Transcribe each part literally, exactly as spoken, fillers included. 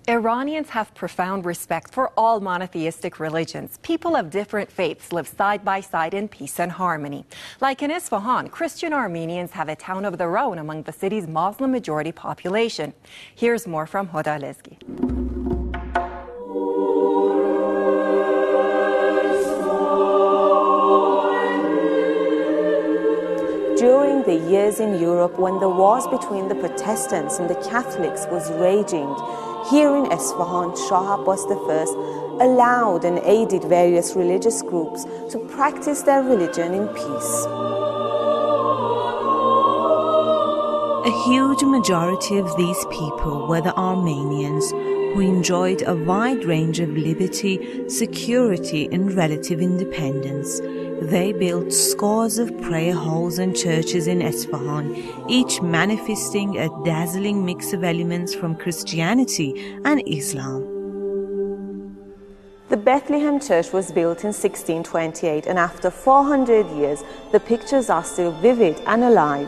Iranians have profound respect for all monotheistic religions. People of different faiths live side by side in peace and harmony. Like in Isfahan, Christian Armenians have a town of their own among the city's Muslim-majority population. Here's more from Hoda Lezgi. During the years in Europe when the wars between the Protestants and the Catholics was raging, here in Isfahan, Shah Abbas the First allowed and aided various religious groups to practice their religion in peace. A huge majority of these people were the Armenians, who enjoyed a wide range of liberty, security and relative independence. They built scores of prayer halls and churches in Isfahan, each manifesting a dazzling mix of elements from Christianity and Islam. The Bethlehem Church was built in sixteen twenty-eight, and after four hundred years, the pictures are still vivid and alive.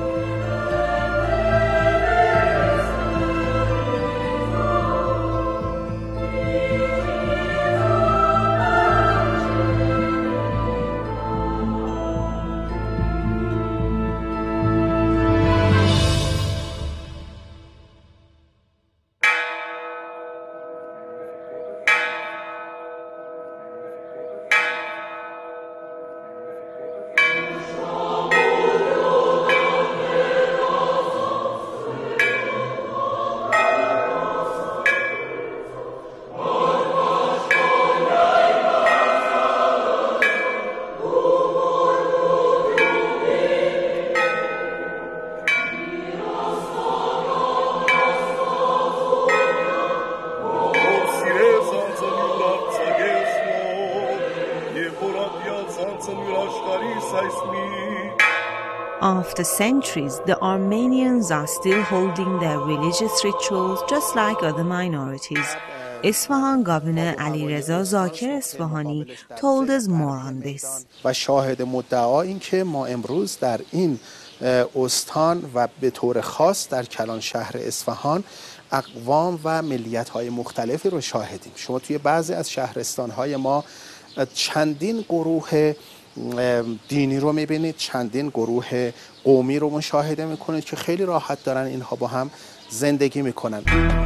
After centuries, the Armenians are still holding their religious rituals just like other minorities. Isfahan Governor Alireza Zakir Isfahani told us more on this. و شاهد مدعا این که ما امروز در این استان و به طور خاص در کلان شهر اصفهان اقوام و ملیت‌های مختلفی رو شاهدیم. شما توی بعضی از شهرستان‌های ما چندین گروه دینی رو می‌بینید، چندین گروه قومی رو مشاهده می‌کنید که خیلی راحت دارن اینها با هم زندگی می‌کنن.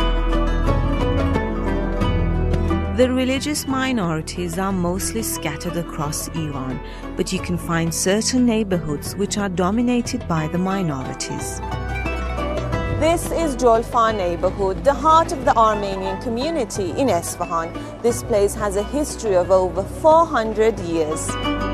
The religious minorities are mostly scattered across Iran, but you can find certain neighborhoods which are dominated by the minorities. This is Jolfa neighborhood, the heart of the Armenian community in Isfahan. This place has a history of over four hundred years.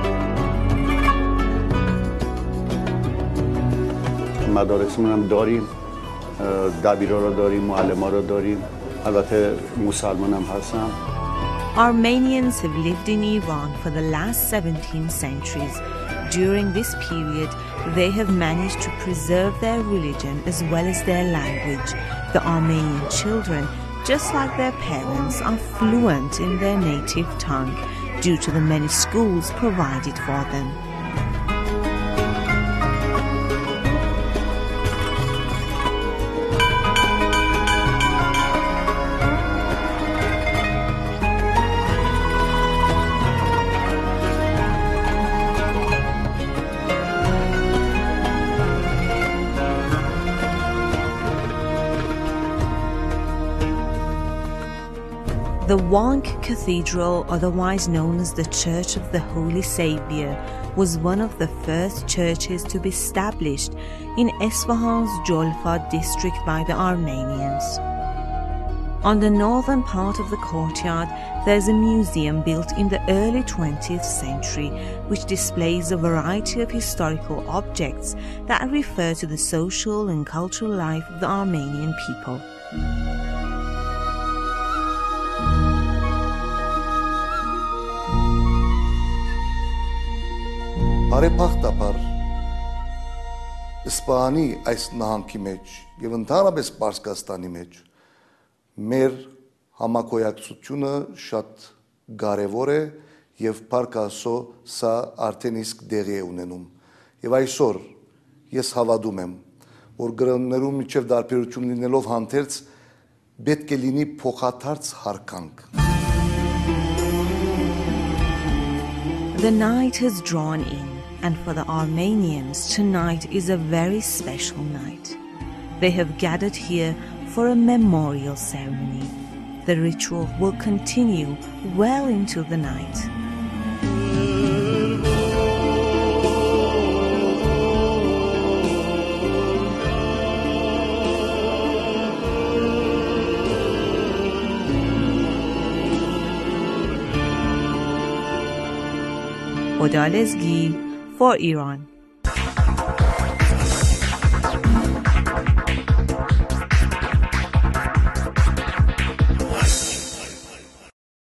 مدارسمون هم داریم، دبیرا رو داریم، معلما رو داریم، البته مسلمان هم هستن. Armenians have lived in Iran for the last seventeen centuries. During this period, they have managed to preserve their religion as well as their language. The Armenian children, just like their parents, are fluent in their native tongue due to the many schools provided for them. The Wank Cathedral, otherwise known as the Church of the Holy Saviour, was one of the first churches to be established in Isfahan's Jolfa district by the Armenians. On the northern part of the courtyard, there's a museum built in the early twentieth century, which displays a variety of historical objects that refer to the social and cultural life of the Armenian people. Բարեփոխտաբար Իսպանի այս նահանգի մեջ եւ ընդհանրապես Պարսկաստանի մեջ մեր համակոյակցությունը շատ կարեւոր է եւ Փառք Աստծո սա արդեն իսկ դեղի է ունենում եւ այսօր ես հավատում եմ որ գրոններում միջև դարբերություն լինելով հանդերձ պետք է լինի փոխադարձ հարկանք։ The night has drawn in, and for the Armenians, tonight is a very special night. They have gathered here for a memorial ceremony. The ritual will continue well into the night. Odalezgi for Iran.